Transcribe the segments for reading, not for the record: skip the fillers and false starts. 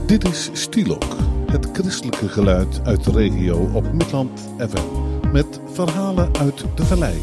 Dit is Stielok, het christelijke geluid uit de regio op Midland FM, met verhalen uit de vallei.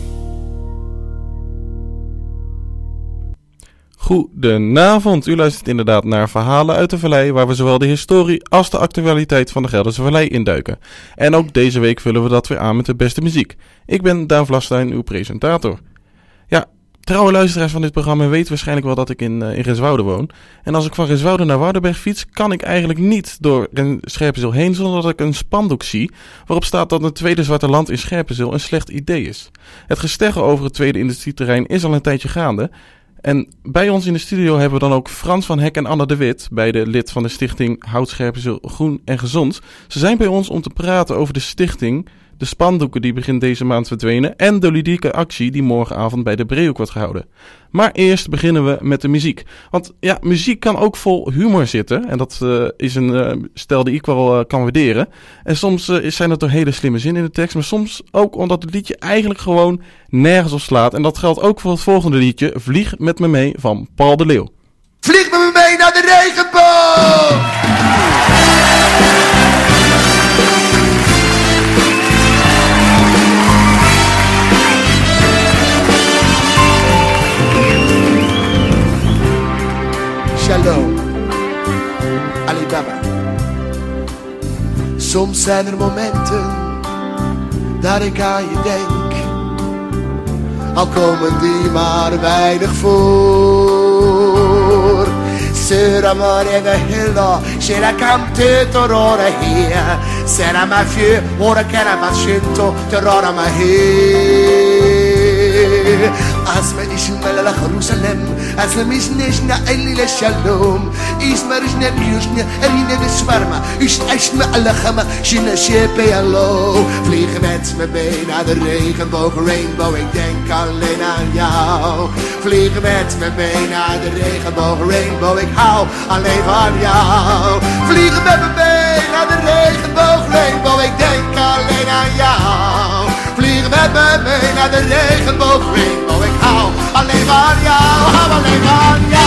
Goedenavond, u luistert inderdaad naar Verhalen uit de Vallei, waar we zowel de historie als de actualiteit van de Gelderse Vallei induiken. En ook deze week vullen we dat weer aan met de beste muziek. Ik ben Daan Vlastuin, uw presentator. Ja, trouwe luisteraars van dit programma weten waarschijnlijk wel dat ik in Renswoude woon. En als ik van Renswoude naar Woudenberg fiets, kan ik eigenlijk niet door Scherpenzeel heen zonder dat ik een spandoek zie waarop staat dat een tweede Zwarte Land in Scherpenzeel een slecht idee is. Het gesteggel over het tweede industrieterrein is al een tijdje gaande. En bij ons in de studio hebben we dan ook Frans van Hek en Anna de Wit, beide lid van de stichting Hout Scherpenzeel Groen en Gezond. Ze zijn bij ons om te praten over de stichting, de spandoeken die begin deze maand verdwenen en de ludieke actie die morgenavond bij de Breehoek wordt gehouden. Maar eerst beginnen we met de muziek. Want ja, muziek kan ook vol humor zitten en dat is een stijl die ik wel kan waarderen. En soms zijn er toch hele slimme zinnen in de tekst, maar soms ook omdat het liedje eigenlijk gewoon nergens op slaat. En dat geldt ook voor het volgende liedje, Vlieg met me mee van Paul de Leeuw. Vlieg met me mee naar de regenboog! Shalom, Alibaba. Soms zijn er momenten dat ik aan je denk, al komen die maar weinig voor. Sera morena hilla, c'era cante torora hier. Sera ma fieu, ora che era facento, torora ma hier. Asma ishmel la Jerusalem, asma isneshna elile shalom. Isma rishna yushna erine de swarma, ishna ala khama, shina shepe allo. Vlieg met me mee naar de regenboog, rainbow, ik denk alleen aan jou. Vlieg met me mee naar de regenboog, rainbow, ik hou alleen van jou. Vlieg met me mee naar de regenboog, rainbow, ik denk alleen aan jou. Vlieg met me mee naar de regenboog, rainbow, ik hou alleen van jou, hou alleen van jou.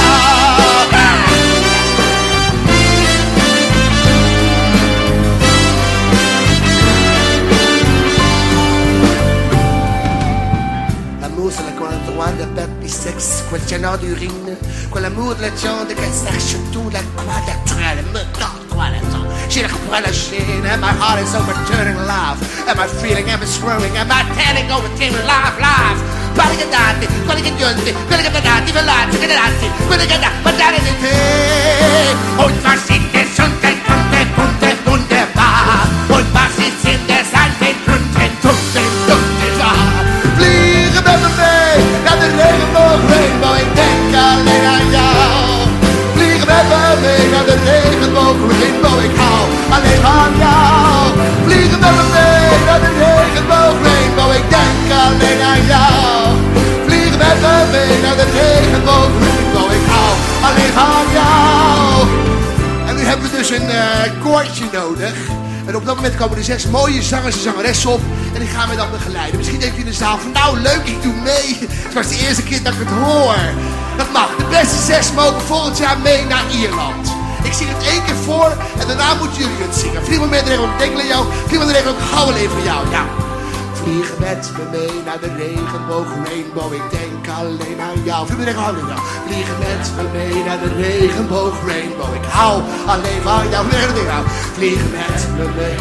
Quel cenò di urine, quell'amour de la viande che sache tout la quadrature, me not quadrature. She like a sheen, and my heart is overturning life, and my feeling am swirling, and my telling over team life. Paligadati, paligadionti, paligadati, velati, velati, paligadati, padare di te. Und was sind es unter Punte, Punte, Punte, Bar? Und was ist in der Salve, Punte, Punte, Punte, Bar? Vliegen met me mee naar de regenboog, rainbow, ik denk alleen aan jou. Vliegen met me mee naar de regenboog, rainbow, ik hou alleen van jou. Vliegen met me mee naar de regenboog, rainbow, ik denk alleen aan jou. Vliegen met me mee naar de regenboog, rainbow, ik hou alleen van jou. En nu hebben we dus een koortje nodig. En op dat moment komen er 6 mooie zangers en zangeressen op. En die gaan mij dan begeleiden. Misschien denkt u in de zaal van nou leuk, ik doe mee. Het was de eerste keer dat ik het hoor. Dat mag. De beste 6 mogen volgend jaar mee naar Ierland. Ik zing het 1 keer voor en daarna moeten jullie het zingen. Vlieg met me de regenboog, ik denk aan jou. Vlieg met de regenboog, ik hou alleen van jou. Ja. Vlieg met me mee naar de regenboog, rainbow, ik denk alleen aan jou. Vlieg met de regenboog, ja. Vlieg met me mee naar de regenboog, rainbow, ik hou alleen van jou. Vlieg met me mee.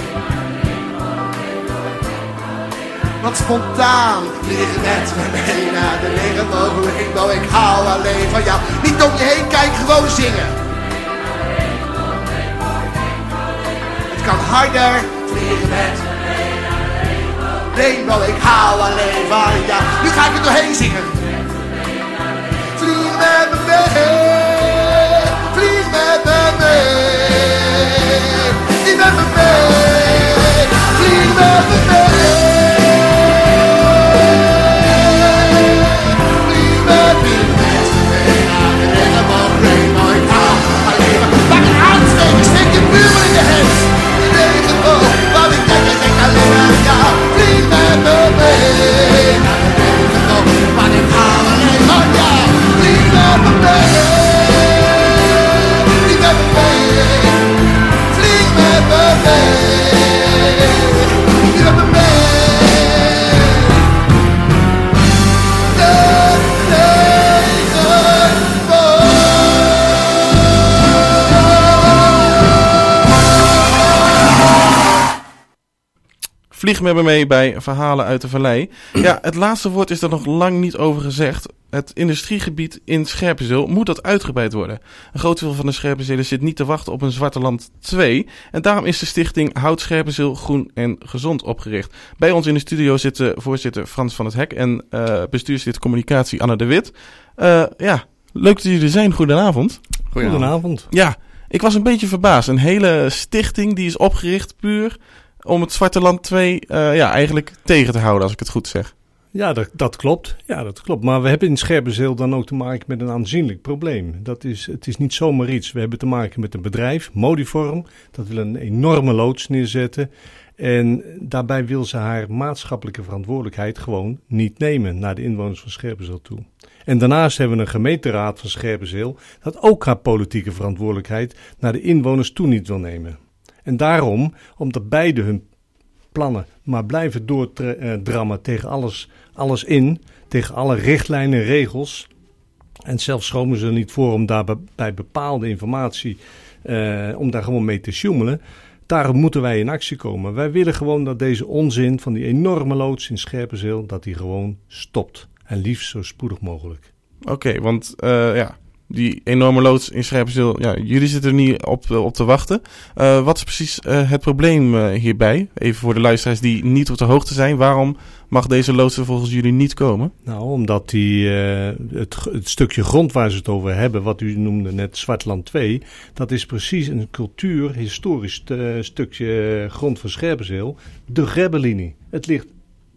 Wat spontaan. Vlieg met me mee naar de regenboog, rainbow, ik hou alleen van jou. Niet om je heen kijken, gewoon zingen. Het kan harder. Vlieg met me. Rainbow, ik hou alleen van jou. Nu ga ik er doorheen zingen. Vlieg met me mee. Vlieg met me mee. Vlieg met me mee. Vlieg met me mee. Vlieg met me mee naar de regenboog. Rainbow, ik hou alleen van jou. Maak een aansteek, steek je buurman in de hand. De regenboog, want ik denk alleen aan jou. Vlieg met me mee naar de regenboog, want ik hou alleen van jou. Vlieg met me mee. Vlieg met me mee bij Verhalen uit de Vallei. Ja, het laatste woord is er nog lang niet over gezegd. Het industriegebied in Scherpenzeel moet dat uitgebreid worden. Een groot deel van de Scherpenzeelen zit niet te wachten op een Zwarte Land 2. En daarom is de stichting Houd Scherpenzeel Groen en Gezond opgericht. Bij ons in de studio zitten voorzitter Frans van het Hek en bestuurslid communicatie Anne de Wit. Leuk dat jullie er zijn. Goedenavond. Goedenavond. Ja, ik was een beetje verbaasd. Een hele stichting die is opgericht puur om het Zwarte Land 2 eigenlijk tegen te houden, als ik het goed zeg. Ja, dat klopt. Maar we hebben in Scherpenzeel dan ook te maken met een aanzienlijk probleem. Het is niet zomaar iets. We hebben te maken met een bedrijf, Modiform. Dat wil een enorme loods neerzetten. En daarbij wil ze haar maatschappelijke verantwoordelijkheid gewoon niet nemen naar de inwoners van Scherpenzeel toe. En daarnaast hebben we een gemeenteraad van Scherpenzeel dat ook haar politieke verantwoordelijkheid naar de inwoners toe niet wil nemen. En daarom, omdat beide hun plannen maar blijven doordrammen tegen alles in, tegen alle richtlijnen en regels. En zelfs schromen ze er niet voor om daar bij bepaalde informatie, om daar gewoon mee te sjoemelen. Daarom moeten wij in actie komen. Wij willen gewoon dat deze onzin van die enorme loods in Scherpenzeel, dat die gewoon stopt. En liefst zo spoedig mogelijk. Oké, want die enorme loods in Scherpenzeel, jullie zitten er niet op te wachten. Wat is precies het probleem hierbij? Even voor de luisteraars die niet op de hoogte zijn. Waarom mag deze loods er volgens jullie niet komen? Nou, omdat het stukje grond waar ze het over hebben, wat u noemde net Zwarte Land 2, dat is precies een historisch stukje grond van Scherpenzeel. De Grebbelinie. Het ligt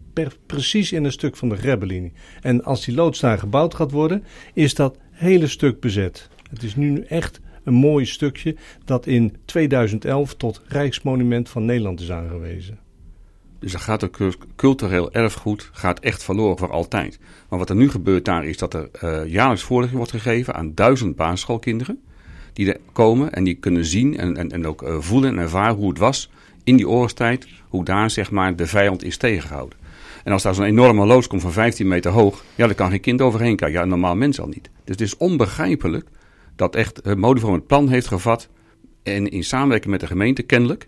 precies in een stuk van de Grebbelinie. En als die loods daar gebouwd gaat worden, is dat hele stuk bezet. Het is nu echt een mooi stukje dat in 2011 tot Rijksmonument van Nederland is aangewezen. Dus dan gaat het cultureel erfgoed gaat echt verloren voor altijd. Maar wat er nu gebeurt daar is dat er jaarlijks voorlichting wordt gegeven aan 1000 basisschoolkinderen. Die er komen en die kunnen zien en ook voelen en ervaren hoe het was in die oorlogstijd. Hoe daar zeg maar de vijand is tegengehouden. En als daar zo'n enorme loods komt van 15 meter hoog, daar kan geen kind overheen kijken. Ja, een normaal mens al niet. Dus het is onbegrijpelijk dat echt Modiform het plan heeft gevat en in samenwerking met de gemeente kennelijk,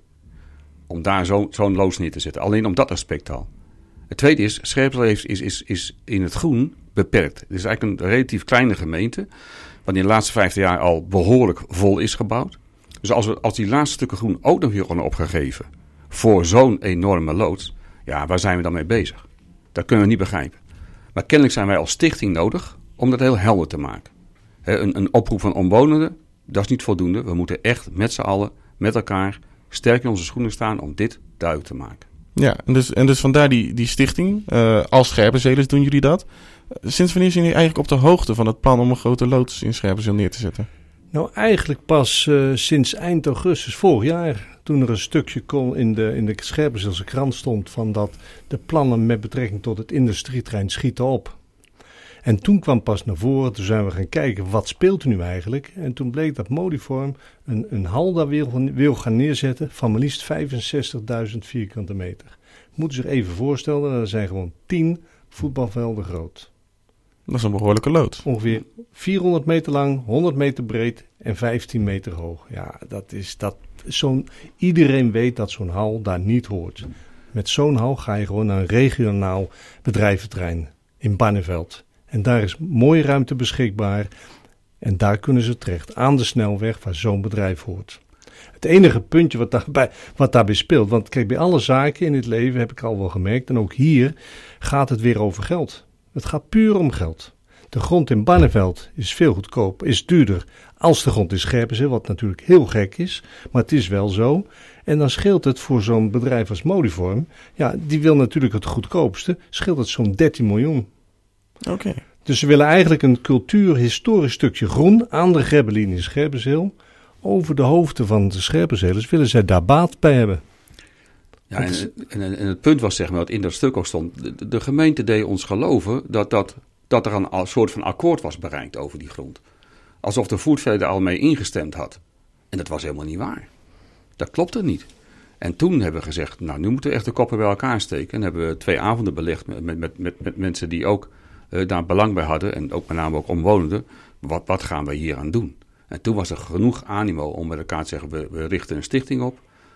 om daar zo'n loods neer te zetten. Alleen om dat aspect al. Het tweede is, Scherpenzeel is in het groen beperkt. Het is eigenlijk een relatief kleine gemeente, wat in de laatste 50 jaar al behoorlijk vol is gebouwd. Dus als die laatste stukken groen ook nog weer worden opgegeven voor zo'n enorme loods, ja, waar zijn we dan mee bezig? Dat kunnen we niet begrijpen. Maar kennelijk zijn wij als stichting nodig om dat heel helder te maken. Een oproep van omwonenden, dat is niet voldoende. We moeten echt met z'n allen, met elkaar, sterk in onze schoenen staan om dit duidelijk te maken. Ja, en dus vandaar die stichting. Als Scherpenzeelers doen jullie dat. Sinds wanneer zijn jullie eigenlijk op de hoogte van het plan om een grote loods in Scherpenzeel neer te zetten? Nou, eigenlijk pas sinds eind augustus vorig jaar. Toen er een stukje in de Scherpenzeelse krant stond van dat de plannen met betrekking tot het industrieterrein schieten op. En toen kwam pas naar voren, toen zijn we gaan kijken, wat speelt er nu eigenlijk? En toen bleek dat Modiform een hal daar wil gaan neerzetten van maar liefst 65.000 vierkante meter. Moet je zich even voorstellen, dat zijn gewoon 10 voetbalvelden groot. Dat is een behoorlijke loods. Ongeveer 400 meter lang, 100 meter breed en 15 meter hoog. Ja, iedereen weet dat zo'n hal daar niet hoort. Met zo'n hal ga je gewoon naar een regionaal bedrijventerrein in Barneveld. En daar is mooie ruimte beschikbaar. En daar kunnen ze terecht, aan de snelweg waar zo'n bedrijf hoort. Het enige puntje wat daarbij speelt, want kijk, bij alle zaken in het leven heb ik al wel gemerkt, en ook hier gaat het weer over geld. Het gaat puur om geld. De grond in Barneveld is veel goedkoper, is duurder als de grond in Scherpenzeel, wat natuurlijk heel gek is, maar het is wel zo. En dan scheelt het voor zo'n bedrijf als Modiform, ja, die wil natuurlijk het goedkoopste, scheelt het zo'n 13 miljoen. Oké. Dus ze willen eigenlijk een cultuurhistorisch stukje groen aan de Grebbelinie in Scherpenzeel. Over de hoofden van de Scherpenzeelers willen zij daar baat bij hebben. Ja, en het punt was, zeg maar, wat in dat stuk ook stond. De gemeente deed ons geloven dat er een soort van akkoord was bereikt over die grond. Alsof de voetveler al mee ingestemd had. En dat was helemaal niet waar. Dat klopte niet. En toen hebben we gezegd, nou, nu moeten we echt de koppen bij elkaar steken. En hebben we 2 avonden belegd met mensen die ook daar belang bij hadden. En ook met name ook omwonenden. Wat gaan we hier aan doen? En toen was er genoeg animo om met elkaar te zeggen, we richten een stichting op.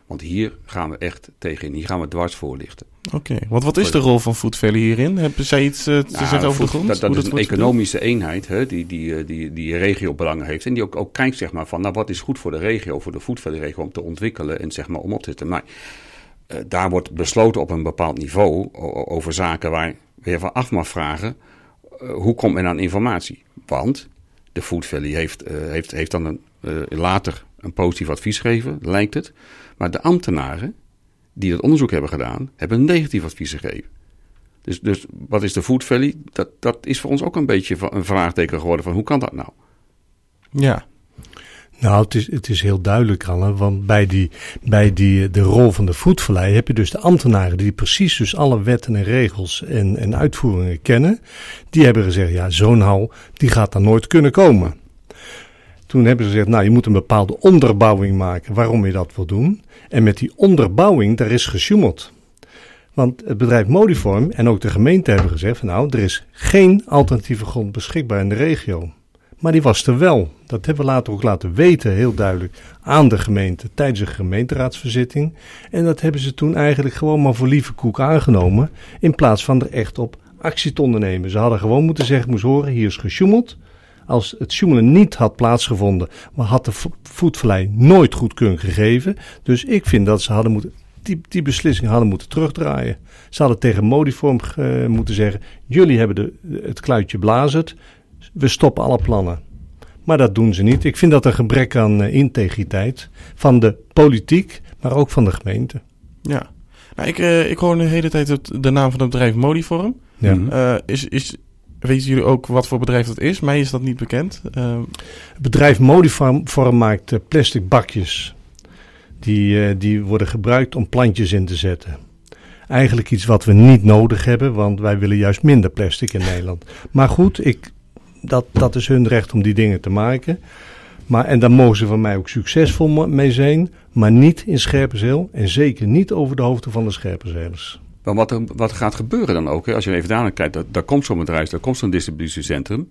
Want hier gaan we echt tegenin. Hier gaan we dwars voorlichten. Oké, want wat is de rol van Food Valley hierin? Hebben zij iets te zeggen over de grond? Dat is een economische eenheid die regiobelangen heeft. En die ook kijkt zeg maar, van wat is goed voor de regio, voor de Food Valley regio om te ontwikkelen en zeg maar, om op te zetten. Maar daar wordt besloten op een bepaald niveau over zaken waar je van af mag vragen. Hoe komt men aan informatie? Want de Food Valley heeft dan later een positief advies gegeven, lijkt het. Maar de ambtenaren die dat onderzoek hebben gedaan, hebben een negatief advies gegeven. Dus wat is de Food Valley? Dat is voor ons ook een beetje een vraagteken geworden van hoe kan dat nou? Ja. Nou, het is heel duidelijk, Anne, want bij de rol van de Food Valley heb je dus de ambtenaren die precies dus alle wetten en regels en uitvoeringen kennen. Die hebben gezegd, ja, zo'n hal, die gaat daar nooit kunnen komen. Toen hebben ze gezegd, nou, je moet een bepaalde onderbouwing maken waarom je dat wil doen. En met die onderbouwing, daar is gesjoemeld. Want het bedrijf Modiform en ook de gemeente hebben gezegd, van, nou, er is geen alternatieve grond beschikbaar in de regio. Maar die was er wel. Dat hebben we later ook laten weten, heel duidelijk, aan de gemeente tijdens een gemeenteraadsverzitting. En dat hebben ze toen eigenlijk gewoon maar voor lieve koek aangenomen, in plaats van er echt op actie te ondernemen. Ze hadden gewoon moeten zeggen, moest horen, hier is gesjoemeld. Als het sjoemelen niet had plaatsgevonden, maar had de Food Valley nooit goedkeuring gegeven. Dus ik vind dat ze die beslissing hadden moeten terugdraaien. Ze hadden tegen Modiform moeten zeggen, jullie hebben het kluitje blazerd, we stoppen alle plannen. Maar dat doen ze niet. Ik vind dat een gebrek aan integriteit van de politiek, maar ook van de gemeente. Ja, nou, ik hoor de hele tijd de naam van het bedrijf Modiform. Ja. Weten jullie ook wat voor bedrijf dat is? Mij is dat niet bekend. Het bedrijf Modiform maakt plastic bakjes. Die worden gebruikt om plantjes in te zetten. Eigenlijk iets wat we niet nodig hebben, want wij willen juist minder plastic in Nederland. Maar goed, dat is hun recht om die dingen te maken. En daar mogen ze van mij ook succesvol mee zijn, maar niet in Scherpenzeel en zeker niet over de hoofden van de Scherpenzeelers. Maar wat gaat gebeuren dan ook? Hè? Als je even daar naar kijkt, daar komt zo'n bedrijf, daar komt zo'n distributiecentrum.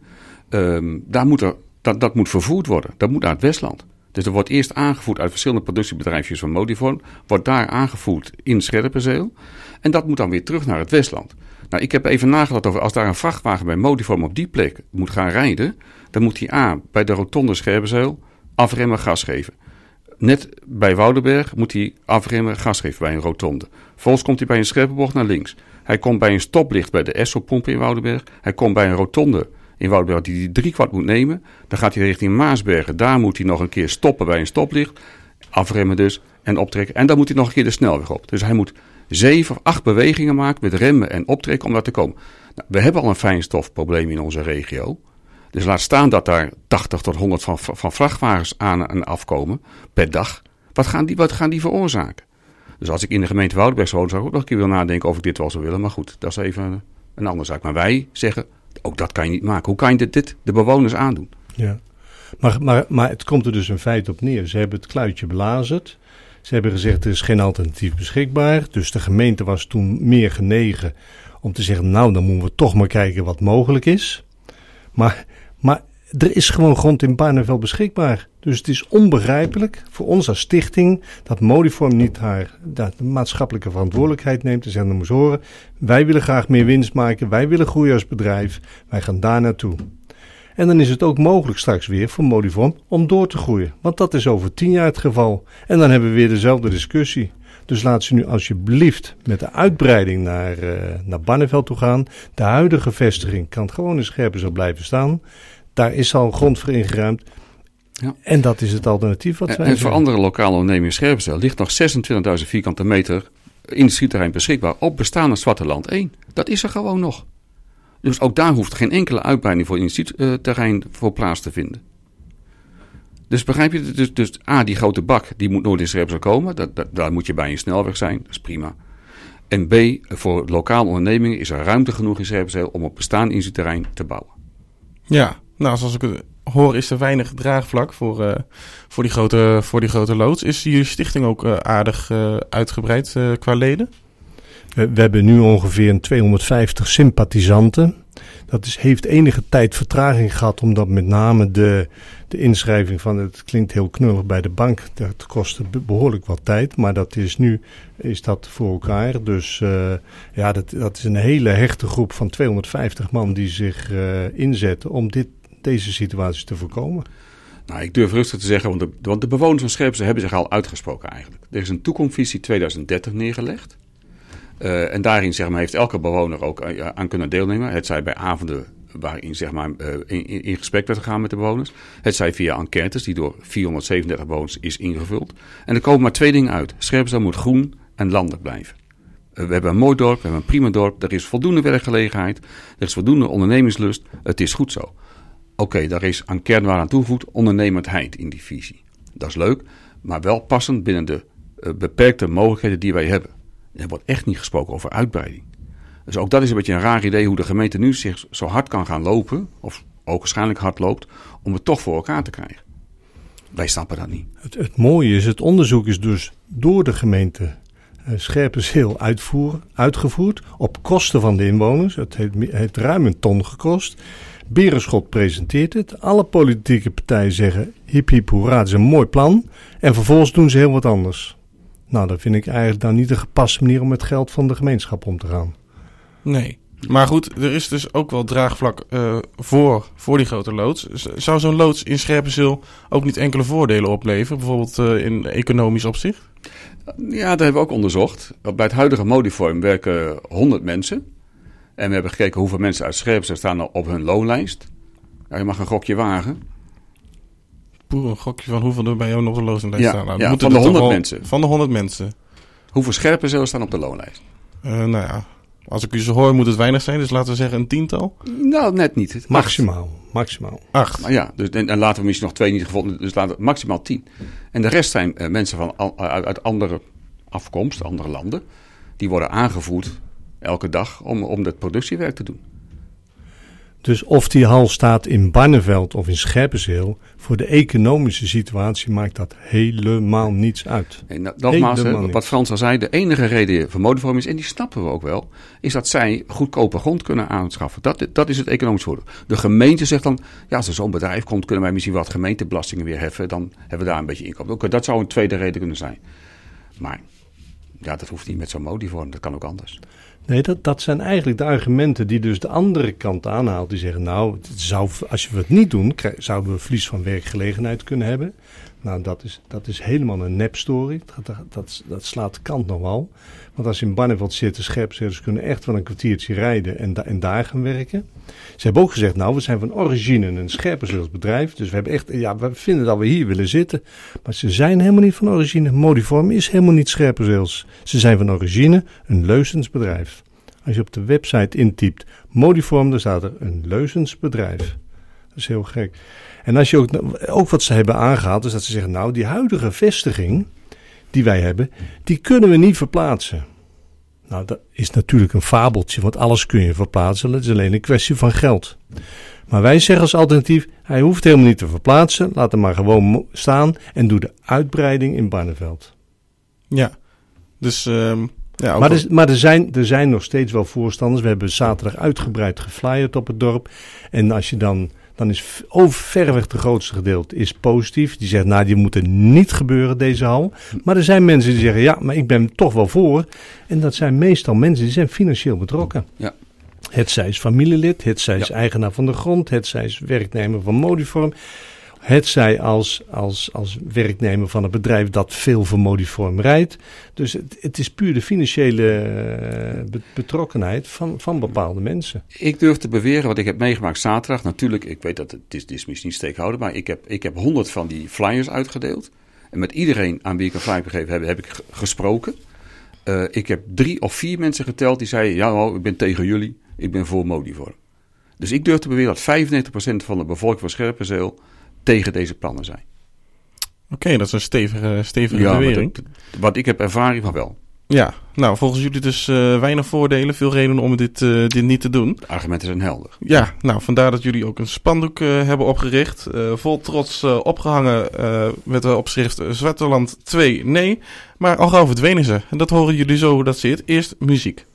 Dat moet vervoerd worden. Dat moet naar het Westland. Dus er wordt eerst aangevoerd uit verschillende productiebedrijfjes van Modiform. Wordt daar aangevoerd in Scherpenzeel. En dat moet dan weer terug naar het Westland. Nou, ik heb even nagedacht over als daar een vrachtwagen bij Modiform op die plek moet gaan rijden. Dan moet hij bij de rotonde Scherpenzeel afremmen, gas geven. Net bij Woudenberg moet hij afremmen, gas geven bij een rotonde. Vervolgens komt hij bij een scherpe bocht naar links. Hij komt bij een stoplicht bij de Esso-pomp in Woudenberg. Hij komt bij een rotonde in Woudenberg die hij 3 kwart moet nemen. Dan gaat hij richting Maasbergen. Daar moet hij nog een keer stoppen bij een stoplicht. Afremmen dus en optrekken. En dan moet hij nog een keer de snelweg op. Dus hij moet 7 of 8 bewegingen maken met remmen en optrekken om daar te komen. Nou, we hebben al een fijnstofprobleem in onze regio. Dus laat staan dat daar 80 tot 100 van vrachtwagens aan en afkomen per dag. Wat gaan die veroorzaken? Dus als ik in de gemeente Woudenberg zou wonen, zou ik ook nog een keer willen nadenken of ik dit wel zou willen. Maar goed, dat is even een andere zaak. Maar wij zeggen, ook dat kan je niet maken. Hoe kan je dit de bewoners aandoen? Ja, maar het komt er dus in feite op neer. Ze hebben het kluitje belazerd. Ze hebben gezegd, er is geen alternatief beschikbaar. Dus de gemeente was toen meer genegen om te zeggen, nou, dan moeten we toch maar kijken wat mogelijk is. Maar er is gewoon grond in Barneveld beschikbaar. Dus het is onbegrijpelijk voor ons als stichting dat Modiform niet de maatschappelijke verantwoordelijkheid neemt. En zegt, dan moet horen, wij willen graag meer winst maken. Wij willen groeien als bedrijf. Wij gaan daar naartoe. En dan is het ook mogelijk straks weer voor Modiform om door te groeien. Want dat is over 10 jaar het geval. En dan hebben we weer dezelfde discussie. Dus laat ze nu alsjeblieft met de uitbreiding naar Barneveld toe gaan. De huidige vestiging kan gewoon in Scherpenzeel blijven staan. Daar is al grond voor ingeruimd. Ja. En dat is het alternatief wat wij En voor andere lokale ondernemingen in Scherpenzeel ligt nog 26.000 vierkante meter industrieterrein beschikbaar op bestaande Zwarte Land 1. Dat is er gewoon nog. Dus ook daar hoeft geen enkele uitbreiding voor industrieterrein voor plaats te vinden. Dus begrijp je, dus die grote bak, die moet nooit in Scherpenzeel komen. Daar moet je bij een snelweg zijn, dat is prima. En B, voor lokale ondernemingen is er ruimte genoeg in Scherpenzeel om op bestaand industrieterrein te bouwen. Ja, nou, zoals ik het hoor is er weinig draagvlak voor die grote loods. Is jullie stichting ook aardig uitgebreid qua leden? We hebben nu ongeveer 250 sympathisanten. Dat heeft enige tijd vertraging gehad, omdat met name de inschrijving van, het klinkt heel knullig bij de bank, dat kostte behoorlijk wat tijd, maar nu is dat voor elkaar. Dus dat is een hele hechte groep van 250 man die zich inzetten om deze situatie te voorkomen. Nou, ik durf rustig te zeggen, want de bewoners van Scherpenzeel hebben zich al uitgesproken eigenlijk. Er is een toekomstvisie 2030 neergelegd. En daarin heeft elke bewoner ook aan kunnen deelnemen. Het zij bij avonden waarin in gesprek werd gegaan met de bewoners. Het zij via enquêtes die door 437 bewoners is ingevuld. En er komen maar 2 dingen uit. Scherpenzeel moet groen en landelijk blijven. We hebben een mooi dorp, we hebben een prima dorp. Er is voldoende werkgelegenheid. Er is voldoende ondernemingslust. Het is goed zo. Oké, daar is aan kernwaarde aan toegevoegd ondernemendheid in die visie. Dat is leuk, maar wel passend binnen de beperkte mogelijkheden die wij hebben. Er wordt echt niet gesproken over uitbreiding. Dus ook dat is een beetje een raar idee hoe de gemeente nu zich zo hard kan gaan lopen, of ook waarschijnlijk hard loopt, om het toch voor elkaar te krijgen. Wij snappen dat niet. Het mooie is, het onderzoek is dus door de gemeente Scherpenzeel uitgevoerd op kosten van de inwoners. Het heeft ruim 1 ton gekost. Berenschot presenteert het. Alle politieke partijen zeggen hip hip hoera, het is een mooi plan. En vervolgens doen ze heel wat anders. Nou, dat vind ik eigenlijk dan niet de gepaste manier om met geld van de gemeenschap om te gaan. Nee. Maar goed, er is dus ook wel draagvlak voor die grote loods. Zou zo'n loods in Scherpenzeel ook niet enkele voordelen opleveren? Bijvoorbeeld in economisch opzicht? Ja, dat hebben we ook onderzocht. Bij het huidige Modiform werken 100 mensen. En we hebben gekeken hoeveel mensen uit Scherpenzeel staan op hun loonlijst. Ja, je mag een gokje wagen. Een gokje van hoeveel er bij jou nog op de loonlijst staan. Nou, van de 100 mensen. Van de 100 mensen. Hoeveel Scherpenzeel staan op de loonlijst? Nou ja, als ik u zo hoor moet het weinig zijn. Dus laten we zeggen een 10-tal. Nou, net niet. Maximaal. 8. Nou ja, dus, en laten we misschien nog 2 niet gevonden. Dus laten we maximaal 10. En de rest zijn mensen uit andere afkomst, andere landen. Die worden aangevoerd elke dag om dat productiewerk te doen. Dus of die hal staat in Barneveld of in Scherpenzeel, voor de economische situatie maakt dat helemaal niets uit. Nee, nogmaals, wat Frans al zei, de enige reden voor Modiform is, en die snappen we ook wel, is dat zij goedkope grond kunnen aanschaffen. Dat is het economisch voordeel. De gemeente zegt dan, ja, als er zo'n bedrijf komt, kunnen wij misschien wat gemeentebelastingen weer heffen, dan hebben we daar een beetje inkomen. Oké, dat zou een tweede reden kunnen zijn. Maar ja, dat hoeft niet met zo'n Modiform, dat kan ook anders. Nee, dat zijn eigenlijk de argumenten die dus de andere kant aanhaalt. Die zeggen, nou, als we het niet doen, zouden we verlies van werkgelegenheid kunnen hebben. Nou, dat is helemaal een nepstory. Dat slaat de kant nog wel. Want als ze in Barneveld zitten, Scherpenzeel kunnen echt wel een kwartiertje rijden en daar gaan werken. Ze hebben ook gezegd, nou, we zijn van origine een Scherpenzeels bedrijf. Dus we hebben echt, we vinden dat we hier willen zitten. Maar ze zijn helemaal niet van origine. Modiform is helemaal niet Scherpenzeels. Ze zijn van origine een Leusens bedrijf. Als je op de website intypt Modiform, dan staat er een Leusens bedrijf. Dat is heel gek. En als je ook wat ze hebben aangehaald, is dat ze zeggen, nou, die huidige vestiging die wij hebben, die kunnen we niet verplaatsen. Nou, dat is natuurlijk een fabeltje, want alles kun je verplaatsen. Het is alleen een kwestie van geld. Maar wij zeggen als alternatief, hij hoeft helemaal niet te verplaatsen. Laat hem maar gewoon staan en doe de uitbreiding in Barneveld. Ja, dus... ja, maar er zijn nog steeds wel voorstanders. We hebben zaterdag uitgebreid geflyerd op het dorp. En als je dan is verreweg de grootste gedeelte is positief. Die zegt, nou, die moet er niet gebeuren, deze hal. Maar er zijn mensen die zeggen, ja, maar ik ben toch wel voor. En dat zijn meestal mensen die zijn financieel betrokken. Ja. Hetzij is familielid, hetzij is eigenaar van de grond, hetzij is werknemer van Modiform. Hetzij als werknemer van een bedrijf dat veel voor Modiform rijdt. Dus het is puur de financiële betrokkenheid van bepaalde mensen. Ik durf te beweren, wat ik heb meegemaakt zaterdag. Natuurlijk, ik weet dat het is misschien niet steekhouden, maar ik heb 100 van die flyers uitgedeeld. En met iedereen aan wie ik een flyer gegeven heb ik gesproken. Ik heb 3 of 4 mensen geteld die zeiden, ja, ik ben tegen jullie, ik ben voor Modiform. Dus ik durf te beweren dat 95% van de bevolking van Scherpenzeel tegen deze plannen zijn. Oké, dat is een stevige bewering. Wat ik heb ervaring van wel. Ja, nou volgens jullie dus weinig voordelen, veel redenen om dit niet te doen. De argumenten zijn helder. Ja, nou vandaar dat jullie ook een spandoek hebben opgericht. Vol trots opgehangen met de opschrift Zwitserland 2 nee. Maar al gauw verdwenen ze. En dat horen jullie zo hoe dat zit. Eerst muziek.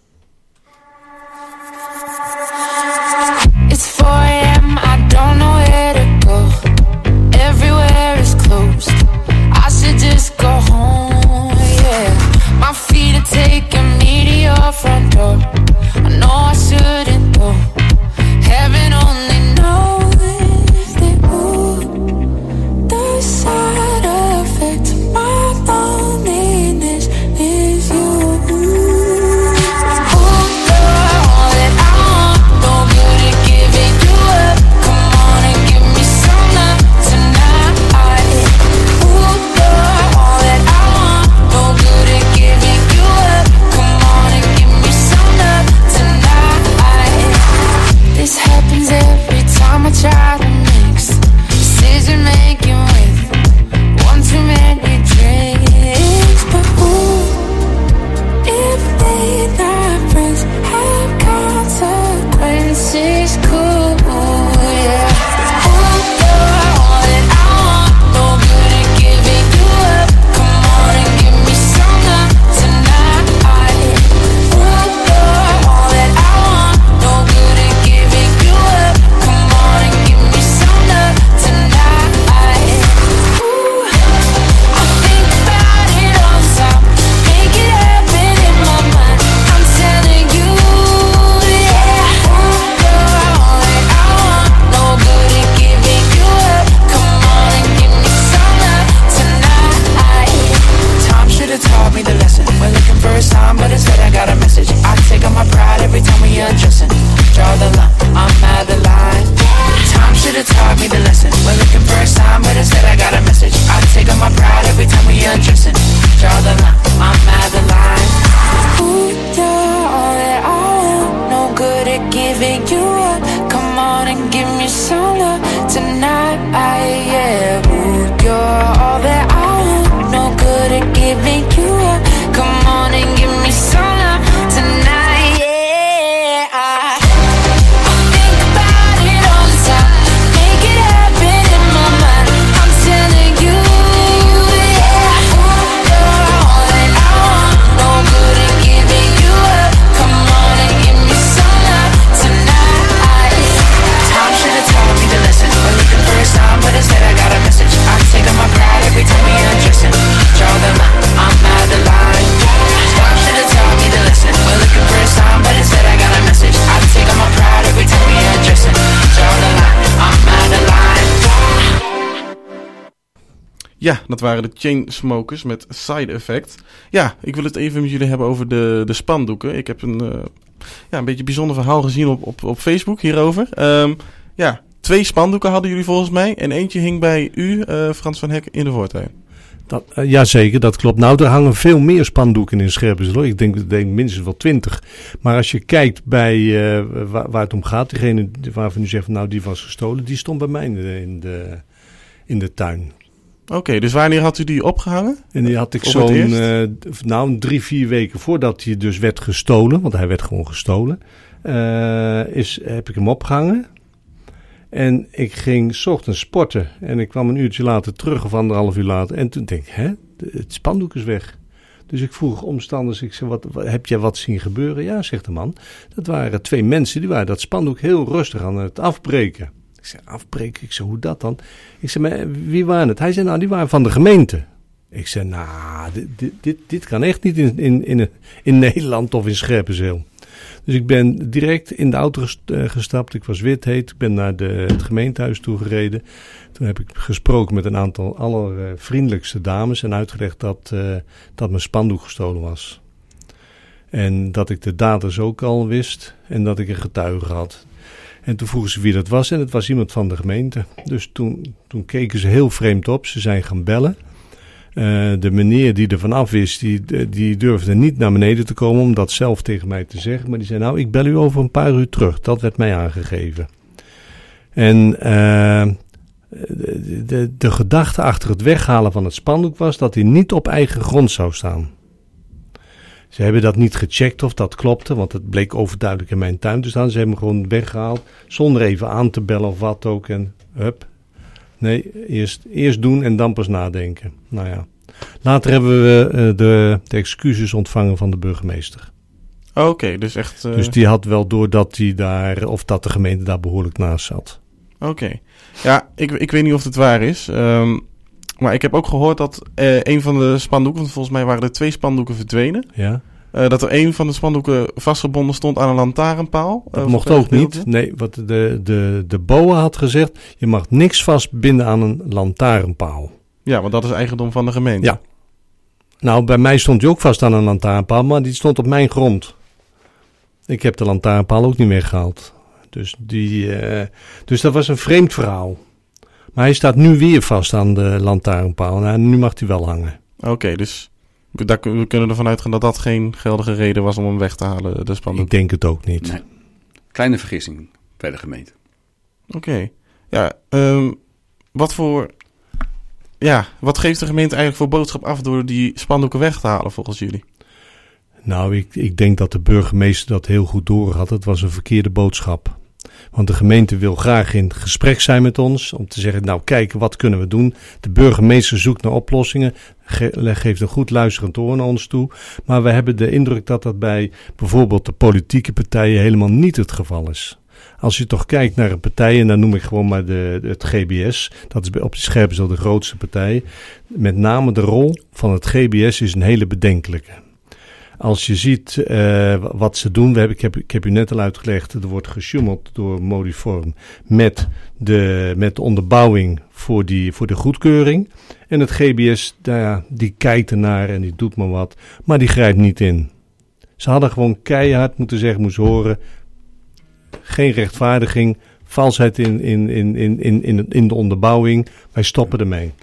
It's 4 a.m. I don't know where to go. Everywhere is closed. I should just go home, yeah. My feet are taking me to your front door. I know I shouldn't go. Heaven only knows that the side effect of my loneliness is you. Try to mix decision making with one too many drinks. But ooh, if they not friends have consequences, cool, yeah. Ooh, you're all that I want, no good at giving you up. Come on and give me some love tonight. Ooh, you're all that I want, no good at giving you up. Come on and give me some love tonight. Ooh, I think about it all the time, make it happen in my mind. I'm telling you, yeah. Ooh, you're all that I want, no good at giving you up. Come on and give me some love tonight. Time should have taught me the lesson. We're looking for a sign, but instead I got a message. I take on my pride every time we undressing. Draw the line, I'm at the line. Time should have taught me the lesson. We're looking for a sign, but instead I got a message. I take on my pride every time we undressing. Draw the line, I'm at the line. Ooh, you're all that I want, no good at giving you up. Come on and give me some love tonight, yeah. Ooh, you're all that I want, no good at giving you up. Come on and give me some love tonight, yeah. I think about it all the time, make it happen in my mind. I'm telling you, yeah. Ooh, you're all that I want, no good at giving you up. Come on and give me some love tonight. Time should have taught me the lesson. We're looking for a sign, but instead I got a message. I take on my pride every time we undressing. Draw the line, I'm at the line. Time should have taught me the lesson. We're looking for a sign, but instead I got a message. I take on my pride every time we undressing. Draw the line, I'm at the line. Ja, dat waren de Chainsmokers met Side Effect. Ja, ik wil het even met jullie hebben over de spandoeken. Ik heb een beetje bijzonder verhaal gezien op Facebook hierover. 2 spandoeken hadden jullie volgens mij. En eentje hing bij u, Frans van Hek, in de voortuin. Jazeker, dat klopt. Nou, er hangen veel meer spandoeken in Scherpenzeel. Ik denk minstens wel 20. Maar als je kijkt bij waar het om gaat, diegene waarvan u zegt, nou die was gestolen, die stond bij mij in de tuin. Oké, dus wanneer had u die opgehangen? En die had ik zo'n 3-4 weken voordat hij dus werd gestolen, want hij werd gewoon gestolen, heb ik hem opgehangen. En ik ging 's ochtends sporten en ik kwam een uurtje later terug of 1,5 uur later. En toen denk ik, het spandoek is weg. Dus ik vroeg omstanders, ik zei, heb jij wat zien gebeuren? Ja, zegt de man. Dat waren 2 mensen, die waren dat spandoek heel rustig aan het afbreken. Ik zei, afbreken? Ik zei, hoe dat dan? Ik zei, maar wie waren het? Hij zei, nou, die waren van de gemeente. Ik zei, nou, dit kan echt niet in Nederland of in Scherpenzeel. Dus ik ben direct in de auto gestapt. Ik was wit-heet. Ik ben naar het gemeentehuis toe gereden. Toen heb ik gesproken met een aantal allervriendelijkste dames en uitgelegd dat mijn spandoek gestolen was. En dat ik de daders ook al wist en dat ik een getuige had. En toen vroegen ze wie dat was en het was iemand van de gemeente. Dus toen keken ze heel vreemd op. Ze zijn gaan bellen. De meneer die er vanaf is, die durfde niet naar beneden te komen om dat zelf tegen mij te zeggen. Maar die zei, nou, ik bel u over een paar uur terug. Dat werd mij aangegeven. En de gedachte achter het weghalen van het spandoek was dat hij niet op eigen grond zou staan. Ze hebben dat niet gecheckt of dat klopte, want het bleek overduidelijk in mijn tuin te staan. Ze hebben hem gewoon weggehaald, zonder even aan te bellen of wat ook. En hup. Nee, eerst doen en dan pas nadenken. Nou ja. Later hebben we de excuses ontvangen van de burgemeester. Oké, dus echt... Dus die had wel door dat dat de gemeente daar behoorlijk naast zat. Oké. Ja, ik weet niet of het waar is. Maar ik heb ook gehoord dat een van de spandoeken, want volgens mij waren er 2 spandoeken verdwenen. Ja. Dat er een van de spandoeken vastgebonden stond aan een lantaarnpaal. Dat mocht ook niet. Nee, wat de BOA had gezegd, je mag niks vastbinden aan een lantaarnpaal. Ja, want dat is eigendom van de gemeente. Ja. Nou, bij mij stond hij ook vast aan een lantaarnpaal, maar die stond op mijn grond. Ik heb de lantaarnpaal ook niet weggehaald. Dus dat was een vreemd verhaal. Maar hij staat nu weer vast aan de lantaarnpaal. Nou, nu mag hij wel hangen. Oké, dus we kunnen ervan uitgaan dat dat geen geldige reden was om hem weg te halen, de spandoek. Ik denk het ook niet. Nee. Kleine vergissing bij de gemeente. Oké. Ja, wat geeft de gemeente eigenlijk voor boodschap af door die spandoeken weg te halen volgens jullie? Nou, ik denk dat de burgemeester dat heel goed door had. Het was een verkeerde boodschap. Want de gemeente wil graag in gesprek zijn met ons. Om te zeggen, nou kijk, wat kunnen we doen? De burgemeester zoekt naar oplossingen. Geeft een goed luisterend oor naar ons toe. Maar we hebben de indruk dat dat bij bijvoorbeeld de politieke partijen helemaal niet het geval is. Als je toch kijkt naar een partij, en dan noem ik gewoon maar het GBS. Dat is op de Scherpenzeel de grootste partij. Met name de rol van het GBS is een hele bedenkelijke. Als je ziet wat ze doen, ik heb u net al uitgelegd, er wordt gesjoemeld door Modiform met de onderbouwing voor de goedkeuring. En het GBS, die kijkt ernaar en die doet maar wat, maar die grijpt niet in. Ze hadden gewoon keihard moeten horen, geen rechtvaardiging, valsheid in de onderbouwing, wij stoppen ermee.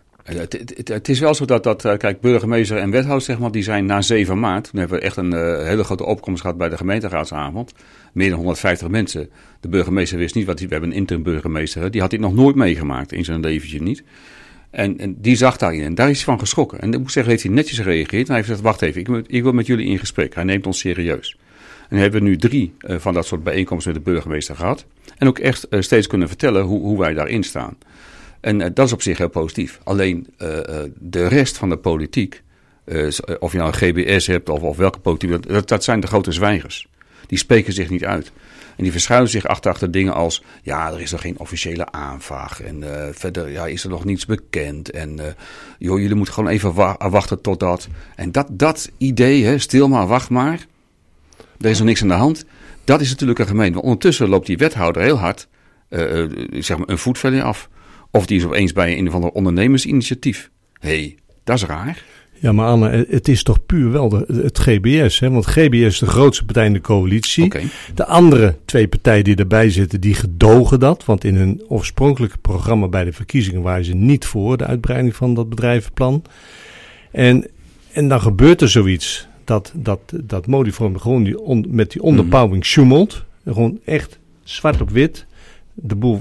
Het is wel zo dat kijk, burgemeester en wethouder, zeg maar, die zijn na 7 maart. Toen hebben we echt een hele grote opkomst gehad bij de gemeenteraadsavond. Meer dan 150 mensen. De burgemeester wist niet we hebben een interim burgemeester. Die had dit nog nooit meegemaakt in zijn leventje niet. En die zag daarin. En daar is hij van geschrokken. En ik moet zeggen, heeft hij netjes gereageerd. Hij heeft gezegd, wacht even, ik wil met jullie in gesprek. Hij neemt ons serieus. En hebben we nu 3 van dat soort bijeenkomsten met de burgemeester gehad. En ook echt steeds kunnen vertellen hoe wij daarin staan. En dat is op zich heel positief. Alleen de rest van de politiek, of je nou een GBS hebt of welke politiek, dat zijn de grote zwijgers. Die spreken zich niet uit. En die verschuilen zich achter dingen als, ja, er is nog geen officiële aanvraag. En verder is er nog niets bekend. En jullie moeten gewoon even wachten tot dat. En dat idee, stil maar, wacht maar. Er is nog niks aan de hand. Dat is natuurlijk een gemeente. Ondertussen loopt die wethouder heel hard zeg maar een voetveldje af. Of die is opeens bij een of ander ondernemersinitiatief. Dat is raar. Ja, maar Anne, het is toch puur wel het GBS, hè? Want GBS is de grootste partij in de coalitie. Okay. De andere 2 partijen die erbij zitten, die gedogen dat. Want in hun oorspronkelijke programma bij de verkiezingen waren ze niet voor de uitbreiding van dat bedrijvenplan. En dan gebeurt er zoiets dat Modiform gewoon met die onderbouwing sjoemelt. Gewoon echt zwart op wit. De boel,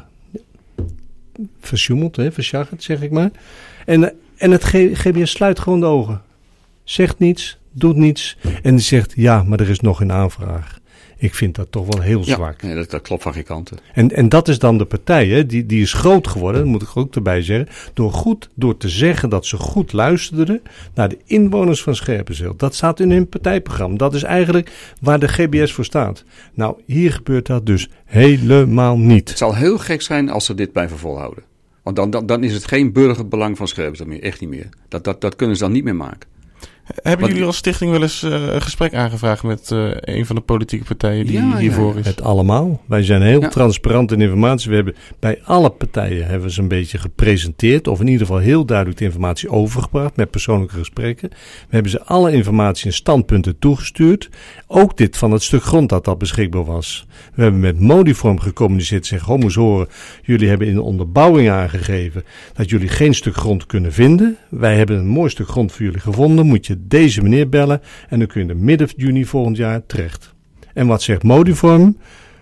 versjoemeld, versjaggerd, zeg ik maar. En het GBS sluit gewoon de ogen. Zegt niets, doet niets. En die zegt, ja, maar er is nog een aanvraag. Ik vind dat toch wel heel zwak. Ja, dat klopt van geen kanten. En dat is dan de partij, hè? Die is groot geworden, dat moet ik ook erbij zeggen. Door te zeggen dat ze goed luisterden naar de inwoners van Scherpenzeel. Dat staat in hun partijprogramma. Dat is eigenlijk waar de GBS voor staat. Nou, hier gebeurt dat dus helemaal niet. Het zal heel gek zijn als ze dit blijven volhouden. Want dan is het geen burgerbelang van Scherpenzeel meer. Echt niet meer. Dat kunnen ze dan niet meer maken. Hebben jullie als stichting wel eens een gesprek aangevraagd met een van de politieke partijen die hiervoor is? Het allemaal. Wij zijn heel transparant in informatie. We hebben bij alle partijen hebben we ze een beetje gepresenteerd. Of in ieder geval heel duidelijk de informatie overgebracht met persoonlijke gesprekken. We hebben ze alle informatie en standpunten toegestuurd. Ook dit van het stuk grond dat beschikbaar was. We hebben met Modiform gecommuniceerd. Zeggen, moet eens horen. Jullie hebben in de onderbouwing aangegeven dat jullie geen stuk grond kunnen vinden. Wij hebben een mooi stuk grond voor jullie gevonden. Moet je deze meneer bellen en dan kun je in de midden juni volgend jaar terecht. En wat zegt Modiform?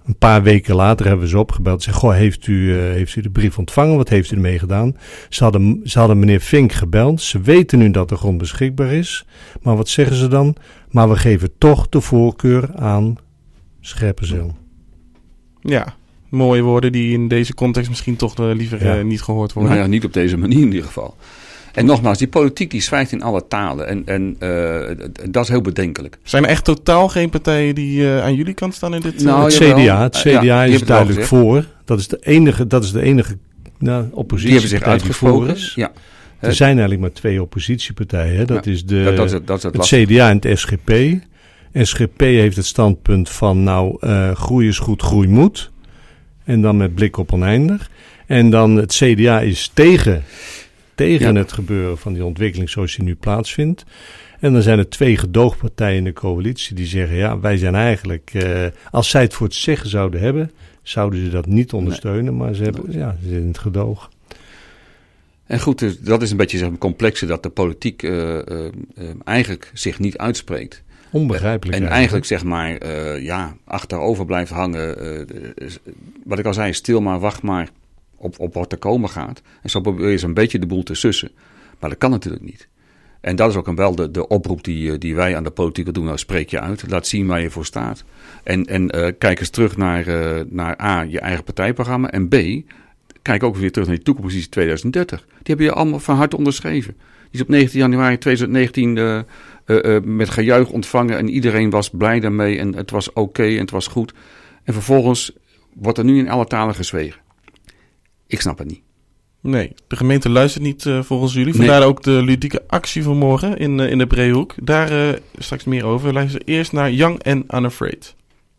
Een paar weken later hebben we ze opgebeld. Ze zeggen, heeft u de brief ontvangen? Wat heeft u ermee gedaan? Ze hadden meneer Vink gebeld. Ze weten nu dat de grond beschikbaar is. Maar wat zeggen ze dan? Maar we geven toch de voorkeur aan Scherpenzeel. Ja, mooie woorden die in deze context misschien toch liever niet gehoord worden. Nou ja, niet op deze manier in ieder geval. En nogmaals, die politiek die zwijgt in alle talen. En dat is heel bedenkelijk. Zijn er echt totaal geen partijen die aan jullie kant staan in dit? Nou, het jawel. CDA is het duidelijk al voor. Dat is de enige oppositiepartij die hebben zich die uitgesproken. voor is. Ja. Er zijn eigenlijk maar 2 oppositiepartijen. Hè? Dat is het het CDA en het SGP. SGP heeft het standpunt van groei is goed, groei moet. En dan met blik op oneindig. En dan het CDA is tegen het gebeuren van die ontwikkeling zoals die nu plaatsvindt. En dan zijn er 2 gedoogpartijen in de coalitie die zeggen, wij zijn eigenlijk, als zij het voor het zeggen zouden hebben, zouden ze dat niet ondersteunen, maar ze zitten in het gedoog. En goed, dat is een beetje het complexe dat de politiek eigenlijk zich niet uitspreekt. Onbegrijpelijk. En eigenlijk zeg maar, achterover blijft hangen. Wat ik al zei, stil maar, wacht maar op wat er komen gaat. En zo probeer je een beetje de boel te sussen. Maar dat kan natuurlijk niet. En dat is ook wel de oproep die wij aan de politiek doen. Nou, spreek je uit, laat zien waar je voor staat. En kijk eens terug naar A, je eigen partijprogramma. En B, kijk ook weer terug naar die toekomstvisie 2030. Die hebben je allemaal van harte onderschreven. Die is op 19 januari 2019 met gejuich ontvangen. En iedereen was blij daarmee. En het was oké en het was goed. En vervolgens wordt er nu in alle talen gezwegen. Ik snap het niet. Nee, de gemeente luistert niet volgens jullie. Vandaar ook de ludieke actie van morgen in de Breehoek. Daar straks meer over. Luister eerst naar Young and Unafraid.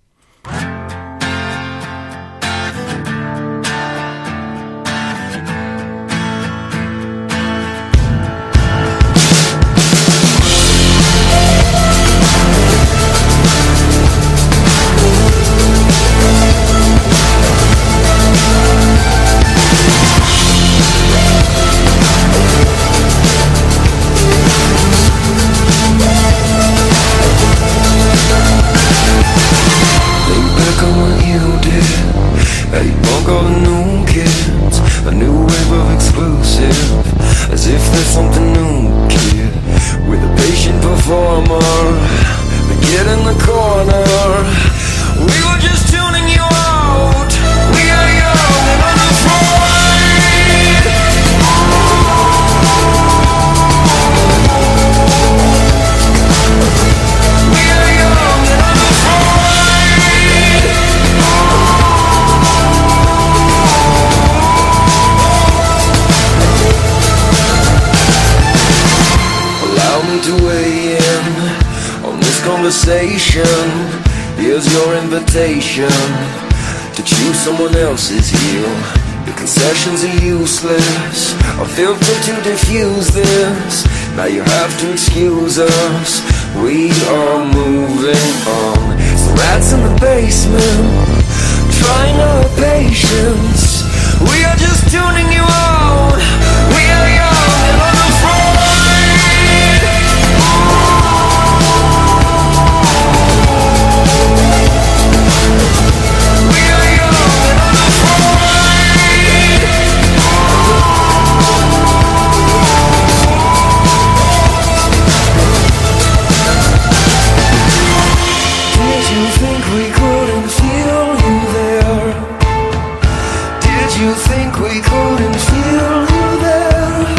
Here's your invitation to choose someone else's heel. Your concessions are useless, a filter to diffuse this. Now you have to excuse us. We are moving on. It's the rats in the basement, trying our patience. We are just tuning you out. We are young and unafraid. You think we couldn't feel you there?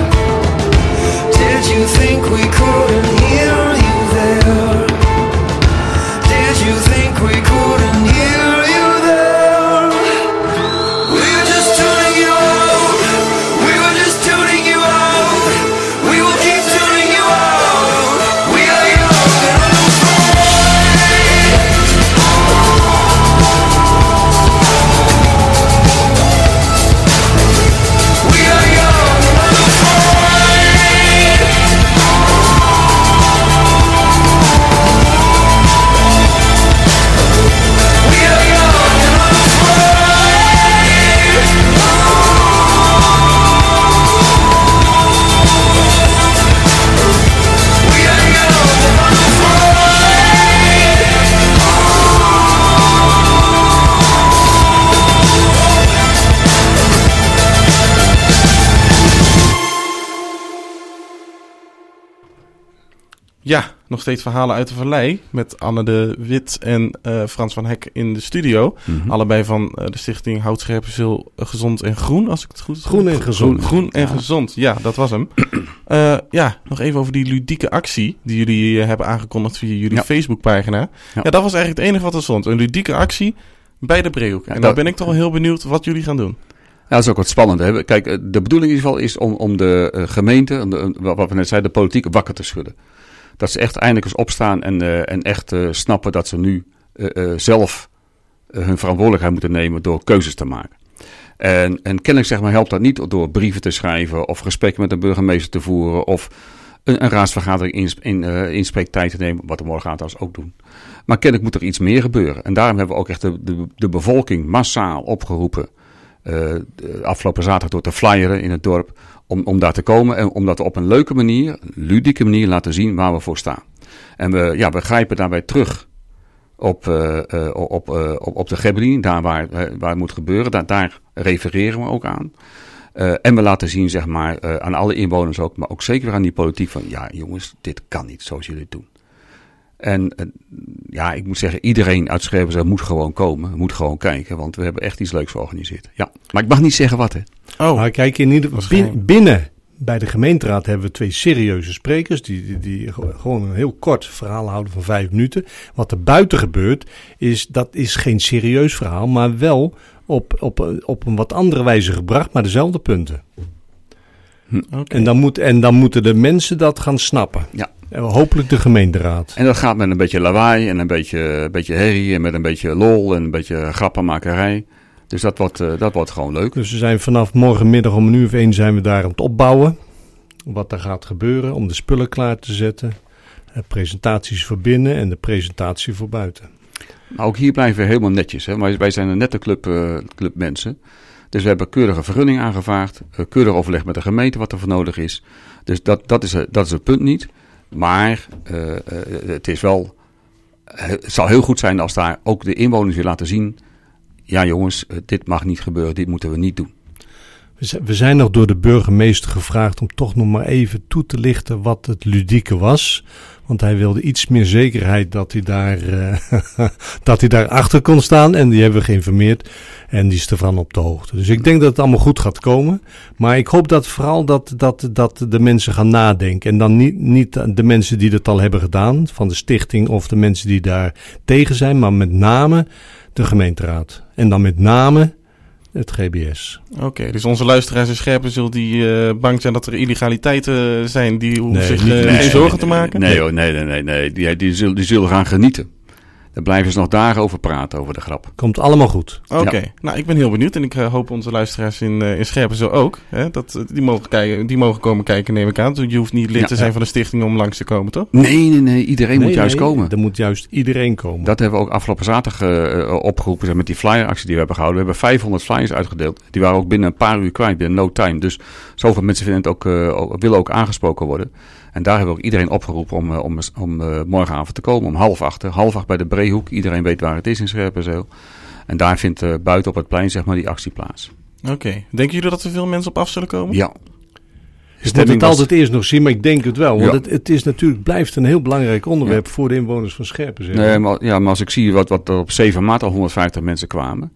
Ja, nog steeds verhalen uit de Vallei met Anne de Wit en Frans van Hek in de studio. Mhm. Allebei van de stichting Hout Scherpenzeel Gezond en Groen, als ik het goed zeg. Groen en gezond. Groen en gezond, ja, dat was hem. Nog even over die ludieke actie die jullie hebben aangekondigd via jullie Facebookpagina. Ja, dat was eigenlijk het enige wat er stond. Een ludieke actie bij de Breehoek. Ja, en daar ben ik toch wel heel benieuwd wat jullie gaan doen. Ja, dat is ook wat spannend. Hè? Kijk, de bedoeling in ieder geval is om de gemeente, wat we net zeiden, de politiek wakker te schudden. Dat ze echt eindelijk eens opstaan en echt snappen dat ze nu zelf hun verantwoordelijkheid moeten nemen door keuzes te maken. En kennelijk zeg maar helpt dat niet door brieven te schrijven of gesprekken met de burgemeester te voeren of een raadsvergadering in spreektijd te nemen, wat we morgen trouwens ook doen. Maar kennelijk moet er iets meer gebeuren. En daarom hebben we ook echt de bevolking massaal opgeroepen afgelopen zaterdag door te flyeren in het dorp om daar te komen en om dat op een leuke manier, een ludieke manier laten zien waar we voor staan. En we grijpen daarbij terug op de Gebbelien, daar waar het moet gebeuren. Daar refereren we ook aan. En we laten zien, zeg maar, aan alle inwoners ook, maar ook zeker aan die politiek van, ja jongens, dit kan niet zoals jullie het doen. En ik moet zeggen, iedereen uit Scherpenzeel moet gewoon komen, moet gewoon kijken, want we hebben echt iets leuks georganiseerd. Ja, maar ik mag niet zeggen wat, hè. Oh, Maar kijk, in ieder geval binnen bij de gemeenteraad hebben we 2 serieuze sprekers die gewoon een heel kort verhaal houden van 5 minuten. Wat er buiten gebeurt, dat is geen serieus verhaal, maar wel op een wat andere wijze gebracht, maar dezelfde punten. okay. En dan moeten de mensen dat gaan snappen. Ja. En hopelijk de gemeenteraad. En dat gaat met een beetje lawaai en een beetje herrie en met een beetje lol en een beetje grappenmakerij. Dus dat wordt gewoon leuk. Dus we zijn vanaf morgenmiddag om 1:01 zijn we daar aan het opbouwen. Wat er gaat gebeuren om de spullen klaar te zetten. Presentaties voor binnen en de presentatie voor buiten. Maar ook hier blijven we helemaal netjes. Hè? Maar wij zijn een nette club mensen. Dus we hebben keurige vergunning aangevraagd. Keurig overleg met de gemeente wat er voor nodig is. Dus dat is het punt niet. Maar het zou heel goed zijn als daar ook de inwoners weer laten zien. Ja jongens, dit mag niet gebeuren, dit moeten we niet doen. We zijn nog door de burgemeester gevraagd om toch nog maar even toe te lichten wat het ludieke was. Want hij wilde iets meer zekerheid dat hij daar achter kon staan. En die hebben we geïnformeerd. En die is ervan op de hoogte. Dus ik denk dat het allemaal goed gaat komen. Maar ik hoop dat vooral dat de mensen gaan nadenken. En dan niet de mensen die dat al hebben gedaan. Van de stichting of de mensen die daar tegen zijn. Maar met name de gemeenteraad. En dan met name het GBS. Oké, dus onze luisteraars in Scherpenzeel die bang zijn dat er illegaliteiten zijn, die hoeven zich geen zorgen te maken? Nee. Die zullen gaan genieten. Daar blijven ze nog dagen over praten, over de grap. Komt allemaal goed. Oké. Nou ik ben heel benieuwd en ik hoop onze luisteraars in Scherpenzeel ook. Hè, die mogen komen kijken, neem ik aan. Je hoeft niet lid te zijn van de stichting om langs te komen, toch? Nee, iedereen moet juist komen. Er moet juist iedereen komen. Dat hebben we ook afgelopen zaterdag opgeroepen met die flyeractie die we hebben gehouden. We hebben 500 flyers uitgedeeld. Die waren ook binnen een paar uur kwijt, binnen no time. Dus zoveel mensen willen ook aangesproken worden. En daar hebben we ook iedereen opgeroepen om morgenavond te komen om 7:30. 7:30 bij de Breehoek. Iedereen weet waar het is in Scherpenzeel. En daar vindt buiten op het plein zeg maar die actie plaats. Oké. Denken jullie dat er veel mensen op af zullen komen? Ja. Ik moet het altijd eerst nog zien, maar ik denk het wel. Want het is natuurlijk, blijft een heel belangrijk onderwerp voor de inwoners van Scherpenzeel. Nee, maar als ik zie wat er op 7 maart al 150 mensen kwamen.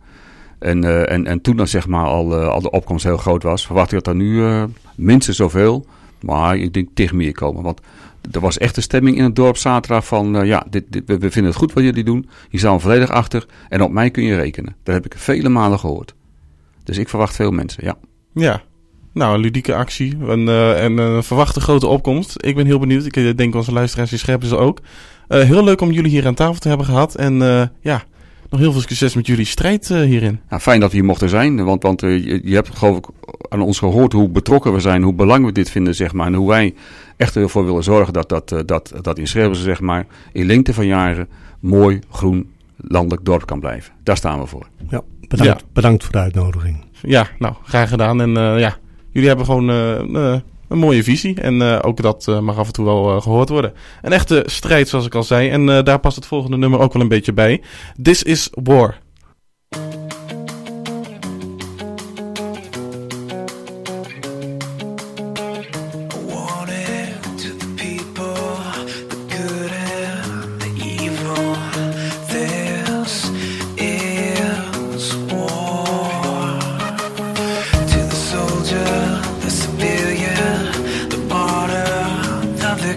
En toen dan zeg maar al de opkomst heel groot was. Verwacht ik dat er nu minstens zoveel. Maar ik denk tegen meer komen. Want er was echt een stemming in het dorp zaterdag van... we vinden het goed wat jullie doen. Je staan volledig achter. En op mij kun je rekenen. Dat heb ik vele malen gehoord. Dus ik verwacht veel mensen, ja. Ja. Nou, een ludieke actie. En verwachte grote opkomst. Ik ben heel benieuwd. Ik denk onze luisteraars in Scherpenzeel ook. Heel leuk om jullie hier aan tafel te hebben gehad. En nog heel veel succes met jullie strijd hierin. Nou, fijn dat we hier mochten zijn. Want je hebt geloof ik aan ons gehoord hoe betrokken we zijn. Hoe belangrijk we dit vinden, zeg maar. En hoe wij echt ervoor willen zorgen dat in Scherpenzeel, zeg maar, in lengte van jaren mooi, groen, landelijk dorp kan blijven. Daar staan we voor. Ja, bedankt voor de uitnodiging. Ja, nou, graag gedaan. En jullie hebben gewoon een mooie visie. En ook dat mag af en toe wel gehoord worden. Een echte strijd, zoals ik al zei. En daar past het volgende nummer ook wel een beetje bij. This is War.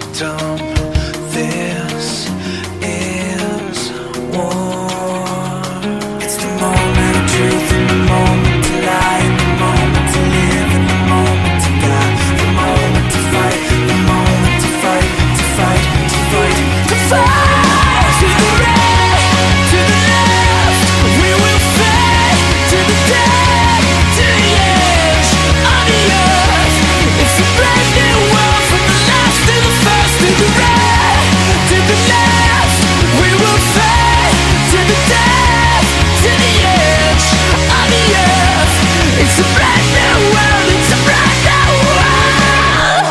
victim. This is war. It's the moment of truth and the moment to lie, and the moment to live and the moment to die, the moment to fight, the moment to fight, to fight, to fight, to fight. To the right, to the left, we will fight to the death, to the edge of the earth. It's a brand new world from the last to the first. To the right, to the left, we will fight to the death, to the edge of the earth. It's a brand new world, it's a brand new world.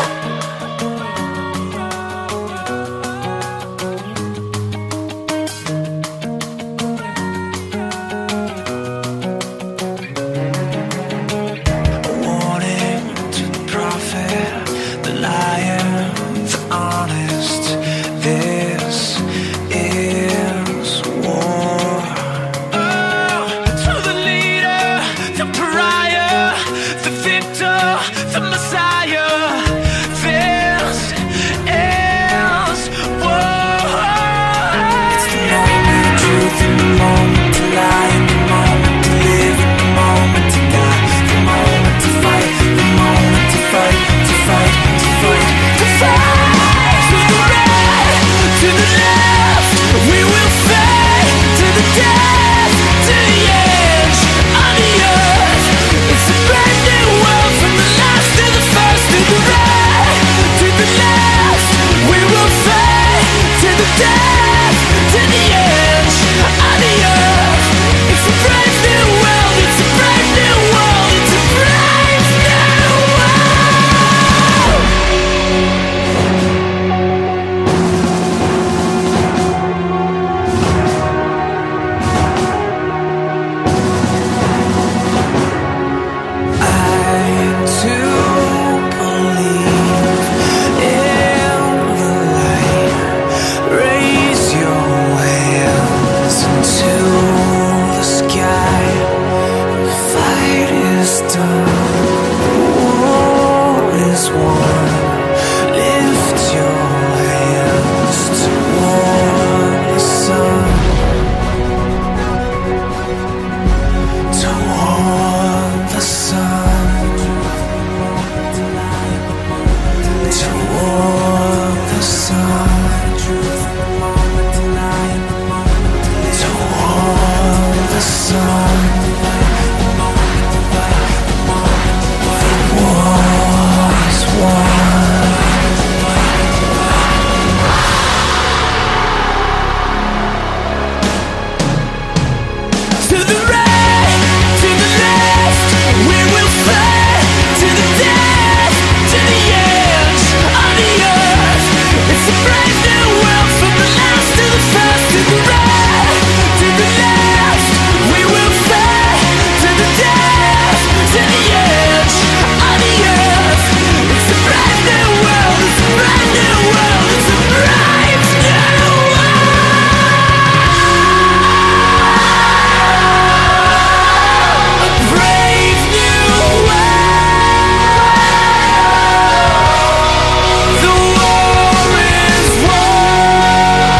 A warning to the prophet, the liar, the honest. This is war. To the leader, the pariah, the victor, the messiah. This is war. It's the moment of truth and the moment to lie, and the moment to live and the moment to die, the moment to fight, the moment to fight, to fight, to fight, to fight. To the right, to the left, we will fight to the death, to the edge of the earth. It's a brand new world from the last to the first. To the right, to the left, we will fight to the death, to the edge of the earth. It's a brand new world, it's a brand new world, it's a brand new world. I too believe in the light. Raise your hands into the sky. The fight is done. War is won. Lift your hands toward the sun. Toward the sun. Toward the sun. Toward the sun. War is won. To the right, to the left, we will fight to the death, to the edge of the earth. It's a brand new world from the last to the first. To the right, to the left, we will fight to the death, to the edge of the earth. It's a brand new world, it's a brand new world, it's a brand new world. A brave new world. The war is won.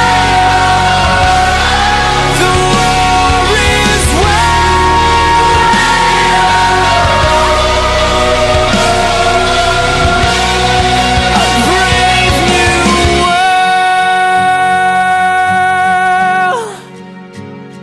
The war is won. A brave new world.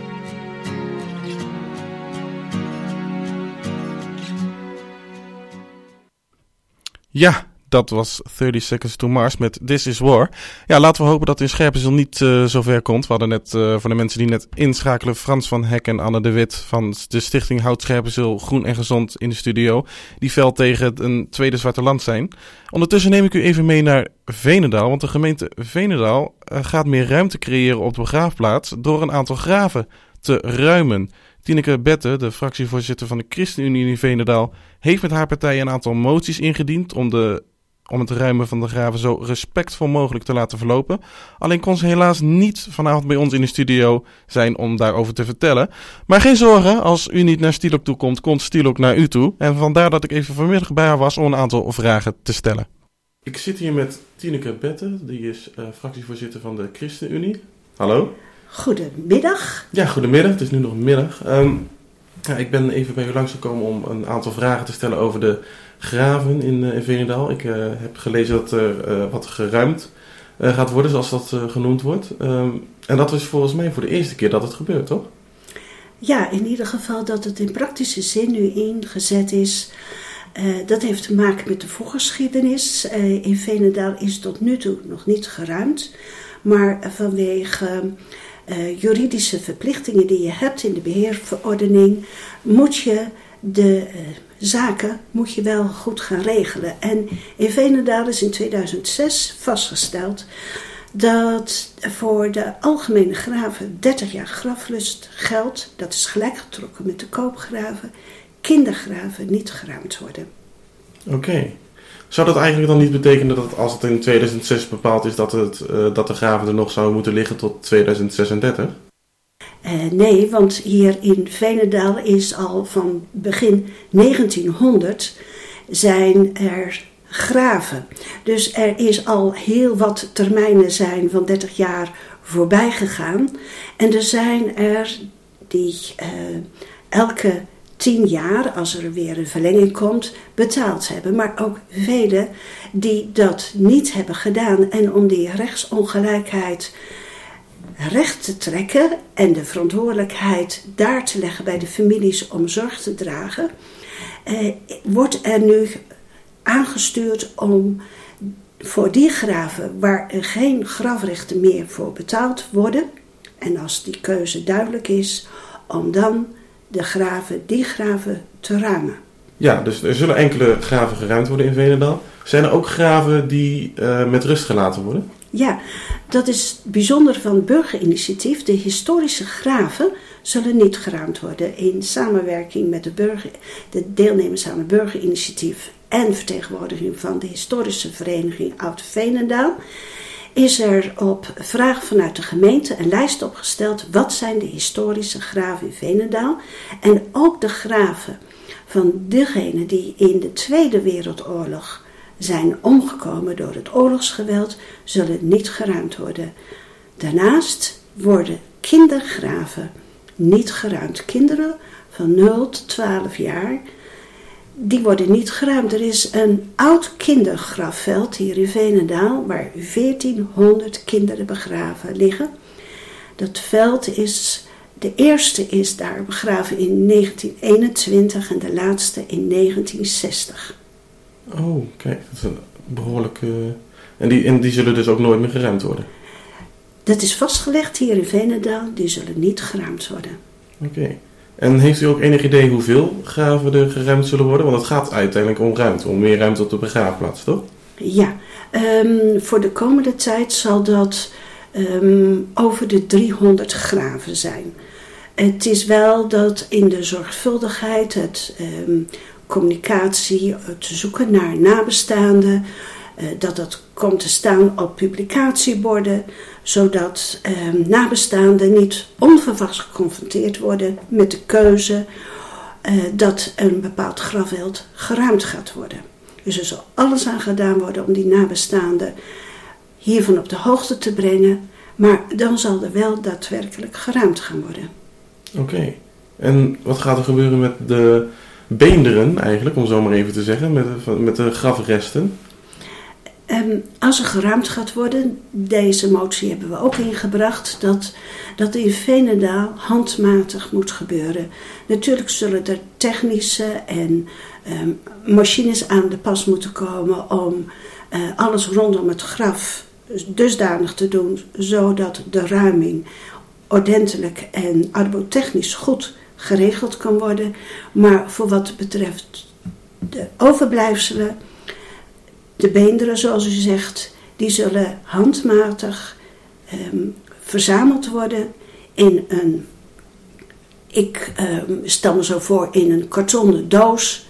Ja, dat was 30 Seconds to Mars met This is War. Ja, laten we hopen dat in Scherpenzeel niet zo ver komt. We hadden net, voor de mensen die net inschakelen, Frans van Hek en Anne de Wit van de stichting Hout Scherpenzeel Groen en Gezond in de studio. Die fel tegen een tweede Zwarte Land zijn. Ondertussen neem ik u even mee naar Veenendaal, want de gemeente Veenendaal gaat meer ruimte creëren op de begraafplaats door een aantal graven te ruimen. Tineke Bette, de fractievoorzitter van de ChristenUnie in Veenendaal, heeft met haar partij een aantal moties ingediend om het ruimen van de graven zo respectvol mogelijk te laten verlopen. Alleen kon ze helaas niet vanavond bij ons in de studio zijn om daarover te vertellen. Maar geen zorgen, als u niet naar Stielok toe komt, komt Stielok naar u toe. En vandaar dat ik even vanmiddag bij haar was om een aantal vragen te stellen. Ik zit hier met Tineke Bette, die is fractievoorzitter van de ChristenUnie. Hallo. Goedemiddag. Ja, goedemiddag. Het is nu nog middag. Ik ben even bij u langsgekomen om een aantal vragen te stellen over de graven in Veenendaal. Ik heb gelezen dat er wat geruimd gaat worden, zoals dat genoemd wordt. En dat is volgens mij voor de eerste keer dat het gebeurt, toch? Ja, in ieder geval dat het in praktische zin nu ingezet is. Dat heeft te maken met de voorgeschiedenis. In Veenendaal is tot nu toe nog niet geruimd. Maar vanwege juridische verplichtingen die je hebt in de beheerverordening, moet je de zaken wel goed gaan regelen. En in Veenendaal is in 2006 vastgesteld dat voor de algemene graven 30 jaar graflust geldt. Dat is gelijkgetrokken met de koopgraven. Kindergraven niet geruimd worden. Oké. Zou dat eigenlijk dan niet betekenen dat als het in 2006 bepaald is dat de graven er nog zouden moeten liggen tot 2036? Nee, want hier in Veenendaal is al van begin 1900 zijn er graven. Dus er is al heel wat termijnen zijn van 30 jaar voorbij gegaan. En er zijn er die elke 10 jaar, als er weer een verlenging komt, betaald hebben. Maar ook velen die dat niet hebben gedaan. En om die rechtsongelijkheid recht te trekken en de verantwoordelijkheid daar te leggen bij de families om zorg te dragen, wordt er nu aangestuurd om voor die graven waar er geen grafrechten meer voor betaald worden, en als die keuze duidelijk is, om dan die graven te ruimen. Ja, dus er zullen enkele graven geruimd worden in Veenendaal. Zijn er ook graven die met rust gelaten worden? Ja, dat is het bijzondere van het burgerinitiatief. De historische graven zullen niet geruimd worden. In samenwerking met de deelnemers aan het burgerinitiatief en vertegenwoordiging van de historische vereniging Oud-Veenendaal is er op vraag vanuit de gemeente een lijst opgesteld. Wat zijn de historische graven in Veenendaal? En ook de graven van degenen die in de Tweede Wereldoorlog zijn omgekomen door het oorlogsgeweld, zullen niet geruimd worden. Daarnaast worden kindergraven niet geruimd. Kinderen van 0 tot 12 jaar, die worden niet geruimd. Er is een oud kindergrafveld hier in Veenendaal waar 1400 kinderen begraven liggen. Dat veld is, de eerste is daar begraven in 1921 en de laatste in 1960. Oh, kijk, dat is een behoorlijke. En die zullen dus ook nooit meer geruimd worden? Dat is vastgelegd hier in Veenendaal, die zullen niet geruimd worden. Oké. En heeft u ook enig idee hoeveel graven er geruimd zullen worden? Want het gaat uiteindelijk om ruimte, om meer ruimte op de begraafplaats, toch? Ja, voor de komende tijd zal dat over de 300 graven zijn. Het is wel dat in de zorgvuldigheid, het communicatie, het zoeken naar nabestaanden, dat komt te staan op publicatieborden, zodat nabestaanden niet onverwachts geconfronteerd worden met de keuze dat een bepaald grafveld geruimd gaat worden. Dus er zal alles aan gedaan worden om die nabestaanden hiervan op de hoogte te brengen, maar dan zal er wel daadwerkelijk geruimd gaan worden. Oké. En wat gaat er gebeuren met de beenderen eigenlijk, om zo maar even te zeggen, met de grafresten? Als er geruimd gaat worden, deze motie hebben we ook ingebracht, dat in Veenendaal handmatig moet gebeuren. Natuurlijk zullen er technische en machines aan de pas moeten komen om alles rondom het graf dusdanig te doen, zodat de ruiming ordentelijk en arbotechnisch goed geregeld kan worden. Maar voor wat betreft de overblijfselen, de beenderen zoals u zegt, die zullen handmatig verzameld worden in een, ik stel me zo voor, in een kartonnen doos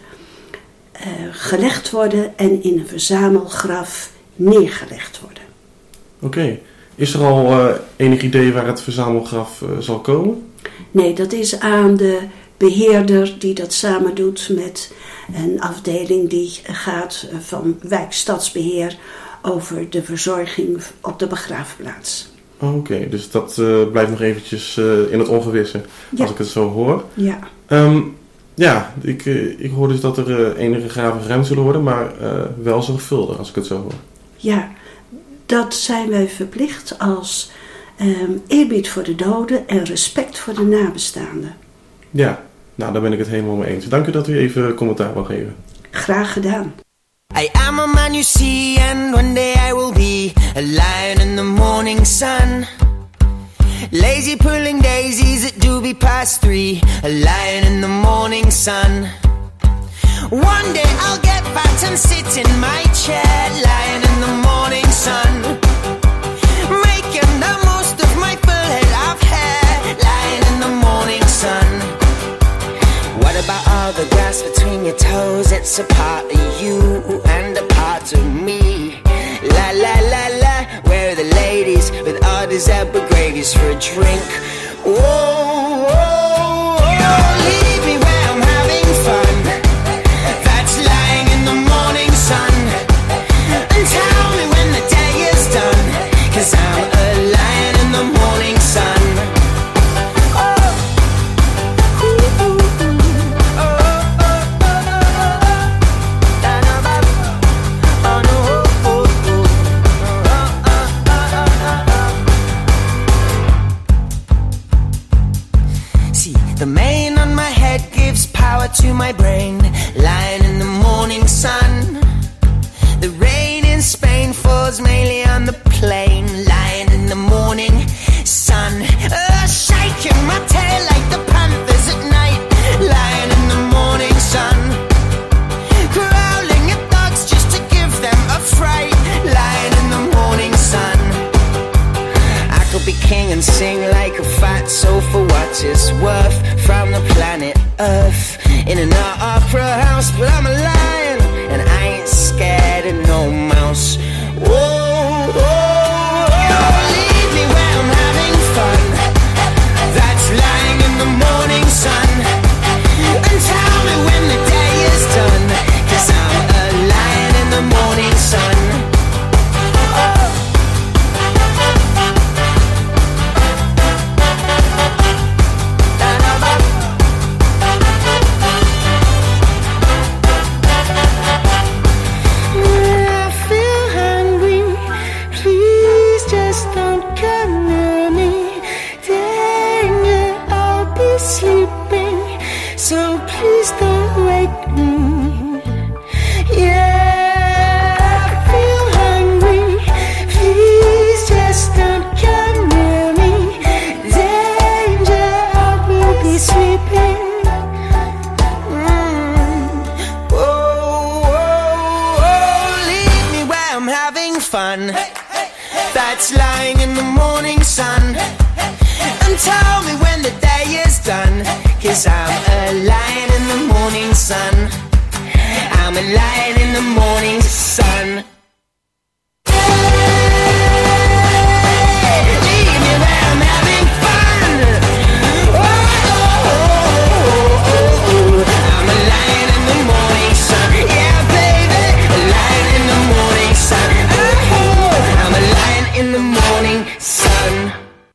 gelegd worden en in een verzamelgraf neergelegd worden. Oké. Is er al enig idee waar het verzamelgraf zal komen? Nee, dat is aan de beheerder die dat samen doet met een afdeling die gaat van Wijkstadsbeheer over de verzorging op de begraafplaats. Oké, dus dat blijft nog eventjes in het ongewisse, als ik het zo hoor. Ja. Ik hoor dus dat er enige graven geruimd zullen worden, maar wel zorgvuldig, als ik het zo hoor. Ja, dat zijn wij verplicht als eerbied voor de doden en respect voor de nabestaanden. Ja, nou, daar ben ik het helemaal mee eens. Dank u dat u even commentaar wil geven. Graag gedaan. I am a man you see, and one day I will be a lion in the morning sun. Lazy pulling daisies at doobie past 3, a lion in the morning sun. One day I'll get fat and sit in my chair, lion in the morning sun. Making the most of my full head of hair, lion in the morning sun. What about all the grass between your toes? It's a part of you and a part of me. La la la la, where are the ladies with all these Zebra Gravies for a drink? Whoa, whoa, whoa, leave me where I'm having fun. That's lying in the morning sun. And tell me when the day is done, 'cause I'm a lion in the morning sun. The mane on my head gives power to my brain, lying in the morning sun. The rain in Spain falls mainly on the plain, lying in the morning sun. Shaking my tail like the panthers at night, lying in the morning sun. Growling at dogs just to give them a fright, lying in the morning sun. I could be king and sing like a fat soul for what it's worth, from the planet Earth in an opera house, but I'm a lion and I ain't scared of no mouse. Whoa, whoa, whoa, leave me where I'm having fun. That's lying in the morning sun. And tell me when the day is done, 'cause I'm a lion in the morning sun. So please don't wake me. Yeah, I feel hungry. Please just don't come near me. Danger, I will be sleeping. Whoa, whoa, whoa, leave me where I'm having fun. That's lying in the morning sun. And tell me when the day is done, 'cause I'm a lion in the morning sun. I'm a lion in the morning sun. Leave me where I'm having fun. I'm a lion in the morning sun. Yeah, baby, a lion in the morning sun. I'm a lion in the morning sun.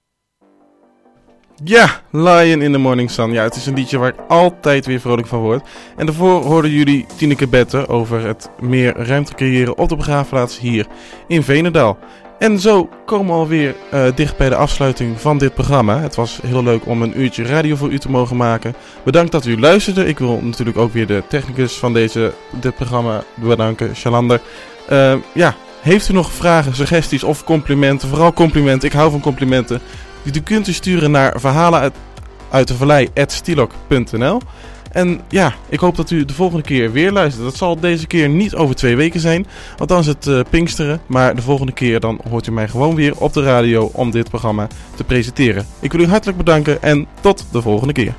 Ja, Lion in the Morning Sun. Ja, het is een liedje waar ik altijd weer vrolijk van word. En daarvoor hoorden jullie Tineke Bette over het meer ruimte creëren op de begraafplaats hier in Veenendaal. En zo komen we alweer dicht bij de afsluiting van dit programma. Het was heel leuk om een uurtje radio voor u te mogen maken. Bedankt dat u luisterde. Ik wil natuurlijk ook weer de technicus van dit programma bedanken, Shalander. Heeft u nog vragen, suggesties of complimenten? Vooral complimenten, ik hou van complimenten. Die kunt u sturen naar verhalenuitdevallei@stilok.nl. En ja, ik hoop dat u de volgende keer weer luistert. Dat zal deze keer niet over 2 weken zijn, want dan is het Pinksteren. Maar de volgende keer dan hoort u mij gewoon weer op de radio om dit programma te presenteren. Ik wil u hartelijk bedanken en tot de volgende keer.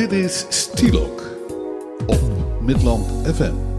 Dit is Stilok op Midland FM.